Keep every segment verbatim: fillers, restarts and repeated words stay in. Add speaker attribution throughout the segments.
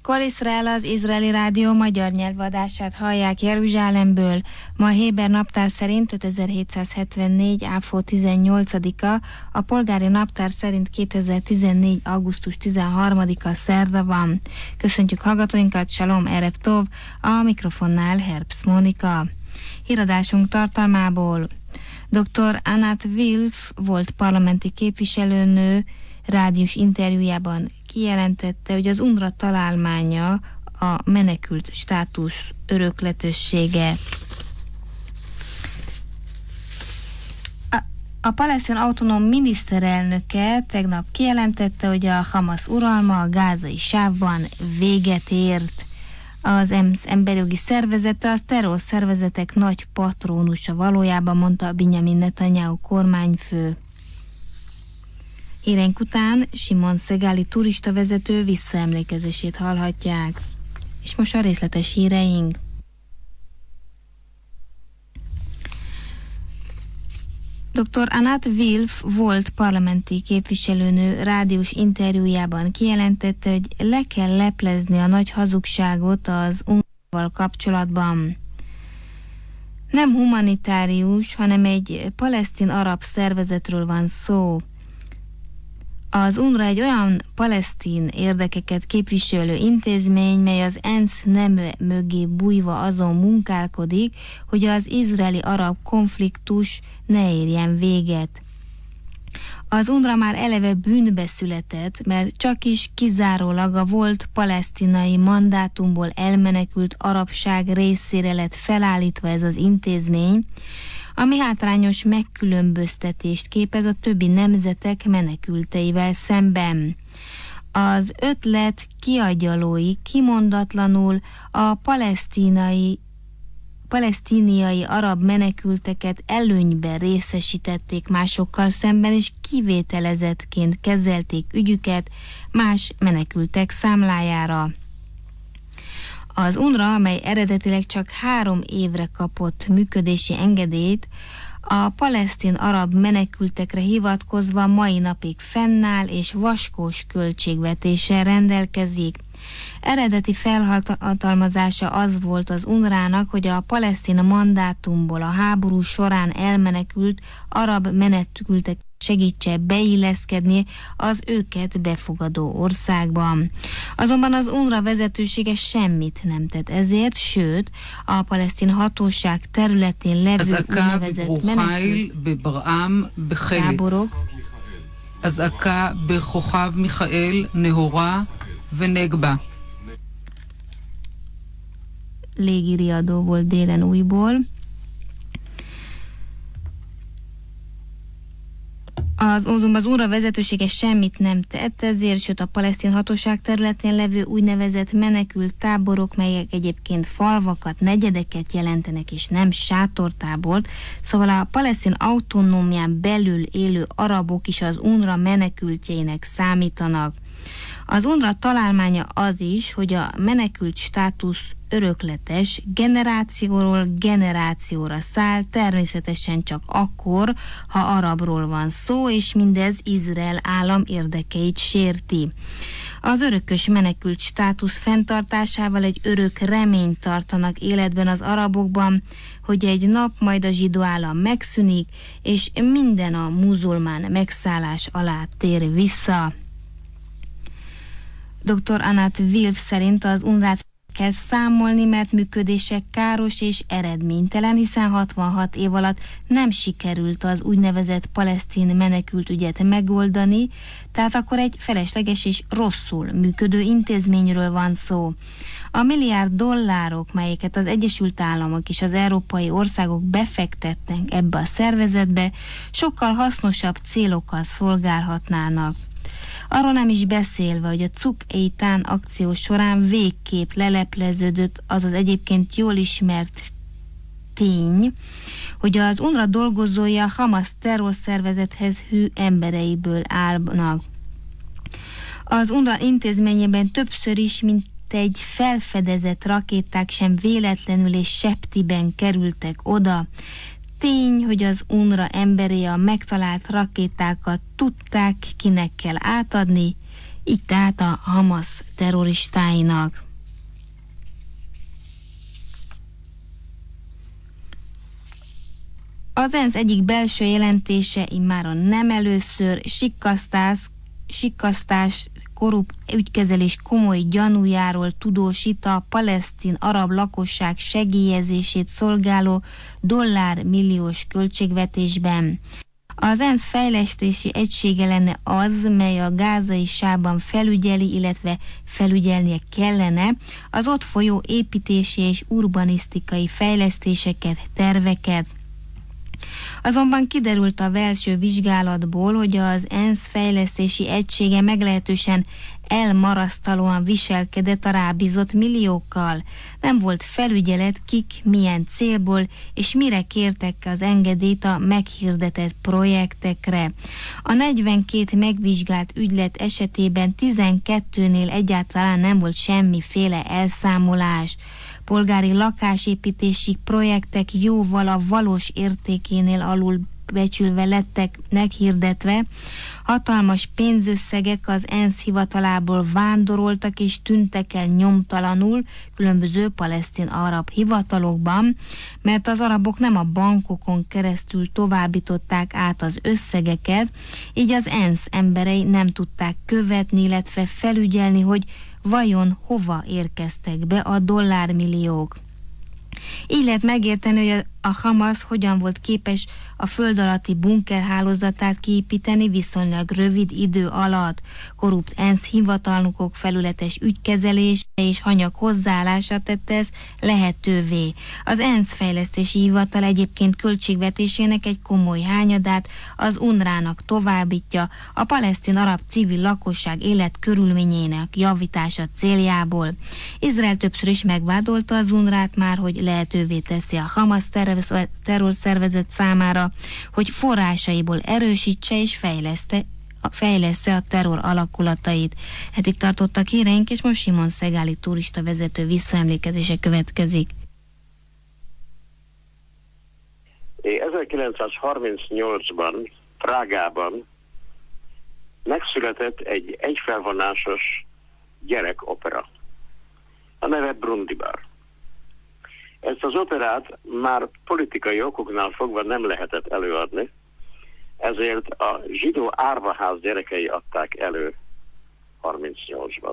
Speaker 1: Kol Izrael, az izraeli rádió magyar nyelvadását hallják Jeruzsálemből. Ma a héber naptár szerint ötezer-hétszázhetvennégy. áfó tizennyolcadika, a polgári naptár szerint kétezer-tizennégy. augusztus tizenharmadika szerda van. Köszöntjük hallgatóinkat, Shalom Erev Tov, a mikrofonnál Herbst Mónika. Híradásunk tartalmából: doktor Anat Wilf volt parlamenti képviselőnő rádiós interjújában kijelentette, hogy az UNRWA találmánya a menekült státusz örökletessége. A, a palesztin autonóm miniszterelnöke tegnap kijelentette, hogy a Hamas uralma a gázai sávban véget ért. Az ENSZ emberjogi szervezete az terrorszervezetek nagy patrónusa valójában, mondta Benjamin Netanyahu kormányfő. Híreink után Simon Szegáli turistavezető visszaemlékezését hallhatják. És most a részletes híreink. doktor Anat Wilf volt parlamenti képviselőnő rádiós interjújában kijelentette, hogy le kell leplezni a nagy hazugságot az UNRWA-val kapcsolatban. Nem humanitárius, hanem egy palesztin arab szervezetről van szó. Az UNRWA egy olyan palesztin érdekeket képviselő intézmény, mely az ENSZ neme mögé bújva azon munkálkodik, hogy az izraeli-arab konfliktus ne érjen véget. Az UNRWA már eleve bűnbe született, mert csak is kizárólag a volt palesztinai mandátumból elmenekült arabság részére lett felállítva ez az intézmény, ami hátrányos megkülönböztetést képez a többi nemzetek menekülteivel szemben. Az ötlet kiagyalói kimondatlanul a palesztinai, palesztíniai arab menekülteket előnyben részesítették másokkal szemben, és kivételezettként kezelték ügyüket más menekültek számlájára. Az UNRWA, amely eredetileg csak három évre kapott működési engedélyt, a palesztin arab menekültekre hivatkozva mai napig fennáll és vaskós költségvetéssel rendelkezik. Eredeti felhatalmazása az volt az UNRWA-nak, hogy a palesztin mandátumból a háború során elmenekült arab menekültek segítse beilleszkedni az őket befogadó országban. Azonban az UNRWA vezetősége semmit nem tett ezért, sőt, a palesztin hatóság területén levő úgynevezett menekült táborok
Speaker 2: אזעקה בכוכב מיכאל, נהורה ונגבה.
Speaker 1: Légiriadó volt délen újból. Az, az UNRWA vezetősége semmit nem tett, ezért, sőt a palesztin hatóság területén levő úgynevezett menekült táborok, melyek egyébként falvakat, negyedeket jelentenek, és nem sátortábort, szóval a palesztin autonómián belül élő arabok is az UNRWA menekültjeinek számítanak. Az UNRWA találmánya az is, hogy a menekült státusz örökletes, generációról generációra száll, természetesen csak akkor, ha arabról van szó, és mindez Izrael állam érdekeit sérti. Az örökös menekült státusz fenntartásával egy örök reményt tartanak életben az arabokban, hogy egy nap majd a zsidó állam megszűnik, és minden a muzulmán megszállás alá tér vissza. doktor Anat Wilf szerint az UNRWA-t kell számolni, mert működése káros és eredménytelen, hiszen hatvanhat év alatt nem sikerült az úgynevezett palesztin menekült ügyet megoldani, tehát akkor egy felesleges és rosszul működő intézményről van szó. A milliárd dollárok, melyeket az Egyesült Államok és az európai országok befektetnek ebbe a szervezetbe, sokkal hasznosabb célokkal szolgálhatnának. Arról nem is beszélve, hogy a Cuk Eitan akció során végképp lelepleződött az az egyébként jól ismert tény, hogy az UNRWA dolgozója a Hamas terrorszervezethez hű embereiből állnak. Az UNRWA intézményében többször is, mint egy felfedezett rakéták sem véletlenül és septiben kerültek oda. Tény, hogy az UNRWA emberei a megtalált rakétákat tudták, kinek kell átadni, így tehát a Hamas terroristáinak. Az ENSZ egyik belső jelentése immáron nem először sikkasztás, sikkasztás korrupt ügykezelés komoly gyanújáról tudósít a palesztin arab lakosság segélyezését szolgáló dollármilliós költségvetésben. Az ENSZ fejlesztési egysége lenne az, mely a gázai sávban felügyeli, illetve felügyelnie kellene az ott folyó építési és urbanisztikai fejlesztéseket, terveket. Azonban kiderült a belső vizsgálatból, hogy az ENSZ fejlesztési egysége meglehetősen elmarasztalóan viselkedett a rábízott milliókkal. Nem volt felügyelet, kik, milyen célból és mire kértek az engedélyt a meghirdetett projektekre. A negyvenkét megvizsgált ügylet esetében tizenkettőnél egyáltalán nem volt semmiféle elszámolás. Polgári lakásépítési projektek jóval a valós értékénél alul becsülve lettek meghirdetve, hatalmas pénzösszegek az ENSZ hivatalából vándoroltak és tűntek el nyomtalanul különböző palesztin-arab hivatalokban, mert az arabok nem a bankokon keresztül továbbították át az összegeket, így az ENSZ emberei nem tudták követni, illetve felügyelni, hogy vajon hova érkeztek be a dollármilliók. Így lehet megérteni, hogy a Hamas hogyan volt képes a föld alatti bunkerhálózatát kiépíteni viszonylag rövid idő alatt. Korrupt ENSZ hivatalnokok felületes ügykezelése és hanyag hozzáállása tette ezt lehetővé. Az ENSZ fejlesztési hivatal egyébként költségvetésének egy komoly hányadát az UNRWA-nak továbbítja a palesztin-arab civil lakosság életkörülményének javítása céljából. Izrael többször is megvádolta az UNRWA-t már, hogy lehetővé teszi a Hamas terrorszervezet számára, hogy forrásaiból erősítse és fejleszte, fejlessze a terror alakulatait. Eddig tartottak híreink, és most Simon Szegáli turista vezető visszaemlékezése következik.
Speaker 3: ezerkilencszázharmincnyolcban Prágában megszületett egy egyfelvonásos gyerekopera. A neve Brundibár. Ezt az operát már politikai okoknál fogva nem lehetett előadni, ezért a zsidó árvaház gyerekei adták elő harmincnyolcban.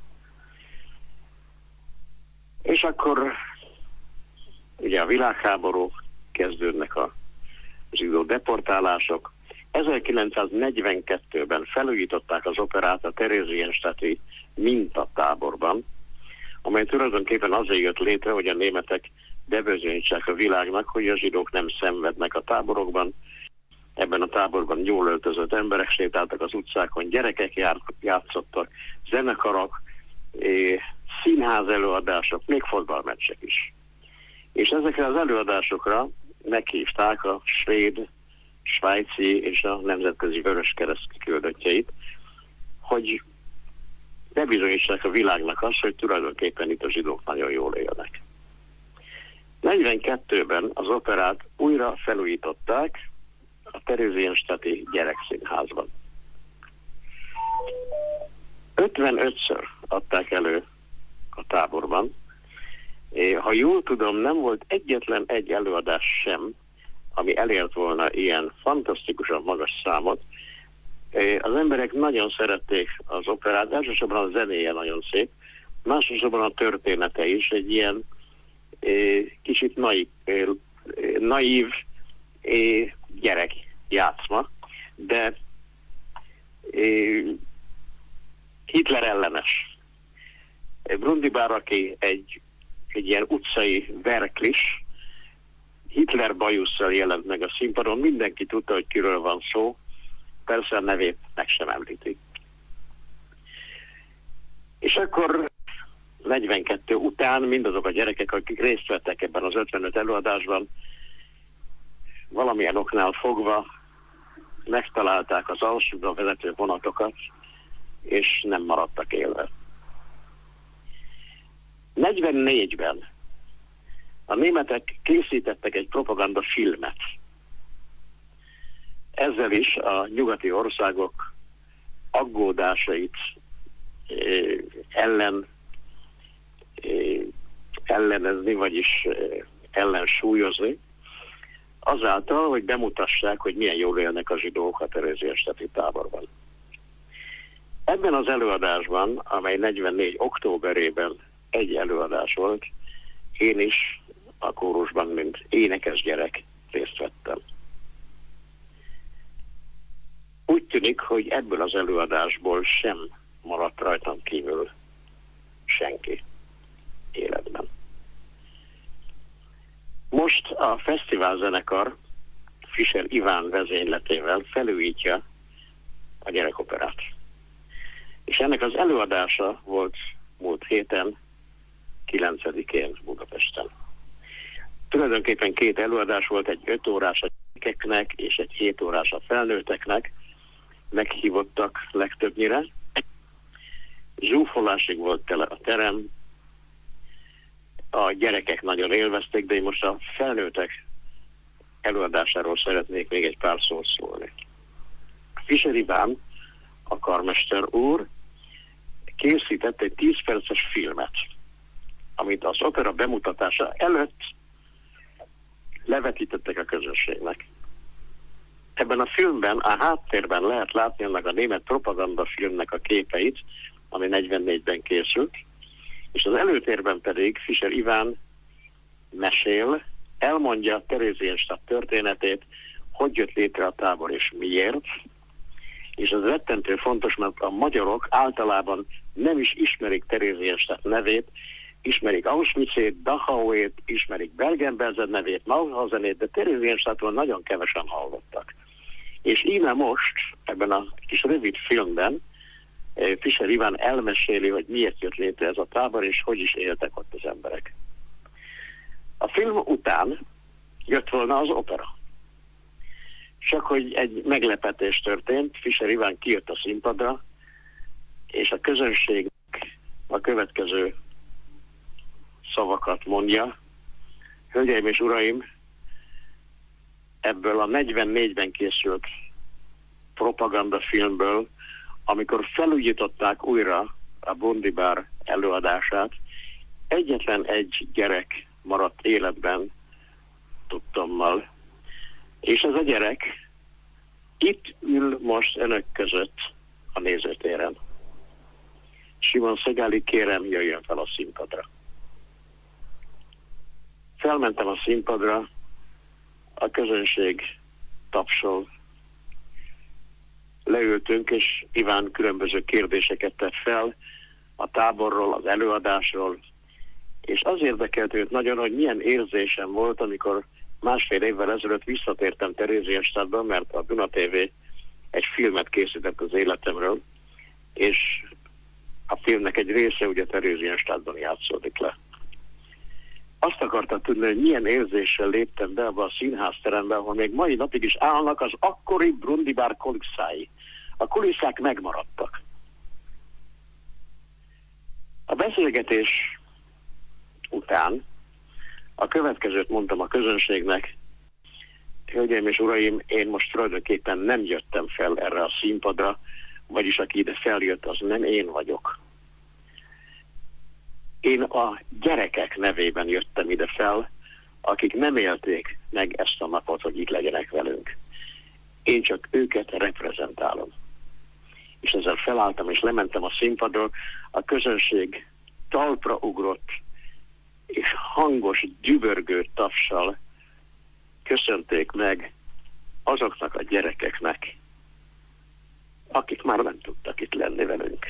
Speaker 3: És akkor ugye a világháború, kezdődnek a zsidó deportálások. ezerkilencszáznegyvenkettőben felújították az operát a Theresienstadti mintatáborban, amely tulajdonképpen azért jött létre, hogy a németek bebizonyítsák a világnak, hogy a zsidók nem szenvednek a táborokban. Ebben a táborban jól öltözött emberek sétáltak az utcákon, gyerekek játszottak, zenekarok, színház előadások, még fotballmeccsek is. És ezekre az előadásokra meghívták a svéd, svájci és a nemzetközi Vöröskereszt küldöttjeit, hogy bebizonyítsák a világnak azt, hogy tulajdonképpen itt a zsidók nagyon jól élnek. negyvenkettőben az operát újra felújították a Theresienstadti gyerekszínházban. ötvenötször adták elő a táborban. Ha jól tudom, nem volt egyetlen egy előadás sem, ami elért volna ilyen fantasztikusan magas számot. Az emberek nagyon szerették az operát, elsősorban a zenéje nagyon szép, másodszorban a története is egy ilyen kicsit naív, naív gyerek játszma, de Hitler ellenes. Brundibár, aki egy, egy ilyen utcai verklis, Hitler bajusszal jelent meg a színpadon, mindenki tudta, hogy kiről van szó, persze a nevét meg sem említik. És akkor negyvenkettő után mindazok a gyerekek, akik részt vettek ebben az ötvenöt előadásban, valamilyen oknál fogva megtalálták az Auschwitzba vezető vonatokat, és nem maradtak élve. negyvennégyben a németek készítettek egy propaganda filmet. Ezzel is a nyugati országok aggódásait ellen ellenezni, vagyis ellensúlyozni, azáltal, hogy bemutassák, hogy milyen jól élnek a zsidók a Theresienstadti táborban. Ebben az előadásban, amely negyvennégy októberében egy előadás volt, én is a kórusban, mint énekes gyerek részt vettem. Úgy tűnik, hogy ebből az előadásból sem maradt rajtam kívül senki életben. Most a fesztiválzenekar Fischer Iván vezényletével felújítja a gyerekoperát. És ennek az előadása volt múlt héten, kilencedikén Budapesten. Tulajdonképpen két előadás volt, egy öt órás a gyerekeknek és egy hét órás a felnőtteknek. Meghívottak legtöbbnyire. Zsúfolásig volt tele a terem. A gyerekek nagyon élvezték, de én most a felnőttek előadásáról szeretnék még egy pár szót szólni. Fischer Iván, a karmester úr, készített egy tíz perces filmet, amit az opera bemutatása előtt levetítettek a közönségnek. Ebben a filmben a háttérben lehet látni annak a német propagandafilmnek a képeit, ami negyvennégyben készült, és az előtérben pedig Fischer Iván mesél, elmondja Theresienstadt történetét, hogy jött létre a tábor és miért, és ez rettentő fontos, mert a magyarok általában nem is ismerik Theresienstadt nevét, ismerik Auschwitzét, Dachauét, ismerik Bergen-Belsen nevét, Mauthausenét, de Theresienstadtról nagyon kevesen hallottak. És íme most, ebben a kis rövid filmben, Fischer Iván elmeséli, hogy miért jött létre ez a tábor, és hogy is éltek ott az emberek. A film után jött volna az opera. Csak hogy egy meglepetés történt, Fischer Iván kijött a színpadra, és a közönségnek a következő szavakat mondja. Hölgyeim és uraim, ebből a negyvennégyben készült propagandafilmből, amikor felújították újra a Bundibár előadását, egyetlen egy gyerek maradt életben tudtommal. És ez a gyerek itt ül most önök között a nézőtéren. Simon Szegáli, kérem, jöjjön fel a színpadra. Felmentem a színpadra, a közönség tapsol. Leültünk, és Iván különböző kérdéseket tett fel a táborról, az előadásról, és az érdekelt őt nagyon, hogy milyen érzésem volt, amikor másfél évvel ezelőtt visszatértem Theresienstadtba, mert a Duna té vé egy filmet készített az életemről, és a filmnek egy része ugye Theresienstadtban játszódik le. Azt akartam tudni, hogy milyen érzéssel léptem be abba a színházterembe, ahol még mai napig is állnak az akkori Brundibár kulisszái. A kulisszák megmaradtak. A beszélgetés után a következőt mondtam a közönségnek: hölgyeim és uraim, én most tulajdonképpen nem jöttem fel erre a színpadra, vagyis aki ide feljött, az nem én vagyok. Én a gyerekek nevében jöttem ide fel, akik nem élték meg ezt a napot, hogy itt legyenek velünk. Én csak őket reprezentálom. És ezzel felálltam, és lementem a színpadról, a közönség talpra ugrott, és hangos, dübörgő tapssal köszönték meg azoknak a gyerekeknek, akik már nem tudtak itt lenni velünk.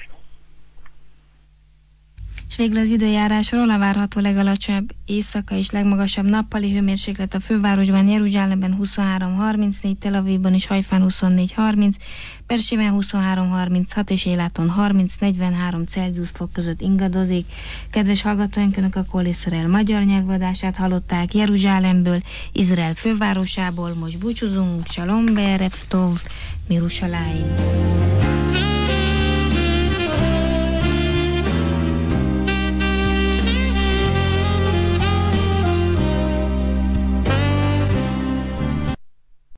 Speaker 1: És végül az időjárásról: a várható legalacsonyabb éjszaka és legmagasabb nappali hőmérséklet a fővárosban, Jeruzsálemben huszonhárom harmincnégy, Tel Avivban és Hajfán huszonnégy harminc, Bersében huszonhárom harminchat és Éláton harminc negyvenhárom Celsius fok között ingadozik. Kedves hallgatóink, Önök a Kol Iszrael magyar nyelvadását hallották Jeruzsálemből, Izrael fővárosából. Most búcsúzunk, Shalom, Be'erev Tov, Mirushalayim.